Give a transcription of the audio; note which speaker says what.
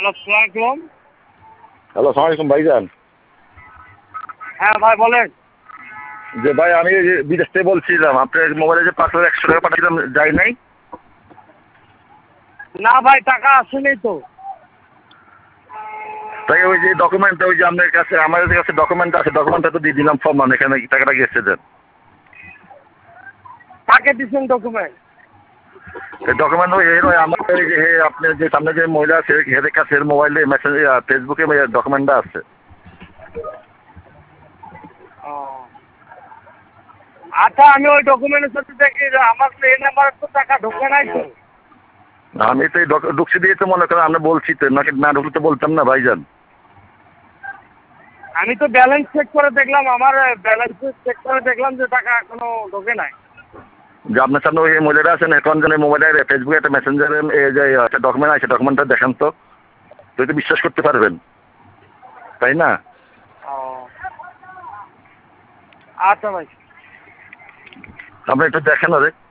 Speaker 1: Hello, আসসালামু আলাইকুম।
Speaker 2: Hello, আসসালামু আলাইকুম ভাইজান।
Speaker 1: হ্যাঁ ভাই বলেন।
Speaker 2: যে ভাই আমি এই যে বিদেশ থেকে বলছিলাম, আপনার মোবাইলে যে ৫,১০০ টাকা পাঠিয়েছিলাম যায় নাই?
Speaker 1: না ভাই, টাকা আসেনি তো।
Speaker 2: তাই ওই যে ডকুমেন্টটা, ওই যে আপনার কাছে আমাদের কাছে ডকুমেন্ট আছে, ডকুমেন্টটা তো দিয়ে দিলাম ফর্ম, এখানে টাকাটা গেছে দেন।
Speaker 1: কাকে দিচ্ছেন ডকুমেন্ট?
Speaker 2: ডকুমেন্ট ওই আমাদের যে আপনার যে সামনে যে মহিলা আছে হেদের কাছে মোবাইলে মেসেজ ফেসবুকে ডকুমেন্টটা আছে।
Speaker 1: ও আচ্ছা, আমি ওই ডকুমেন্টের সাথে দেখি যে আমার তো এই নাম্বারে তো টাকা ঢোকে নাই তো।
Speaker 2: আমি তো এই ঢুকছি দিয়ে তো মনে করেন আমরা বলছি তো, নাকি না ঢুকলে তো বলতাম না ভাইজান।
Speaker 1: আমি তো ব্যালেন্স চেক করে দেখলাম, আমার ব্যালেন্স চেক করে দেখলাম যে টাকা এখনো ঢোকে নাই।
Speaker 2: যে আপনার সামনে ওই মহিলাটা আছে না, এখন যেন মোবাইলে ফেসবুকে একটা মেসেঞ্জারে যে একটা ডকুমেন্ট আছে, ডকুমেন্টটা দেখান তো, তুই তো বিশ্বাস করতে পারবেন, তাই না?
Speaker 1: ও আচ্ছা ভাই।
Speaker 2: আপনি একটু দেখেন আরে।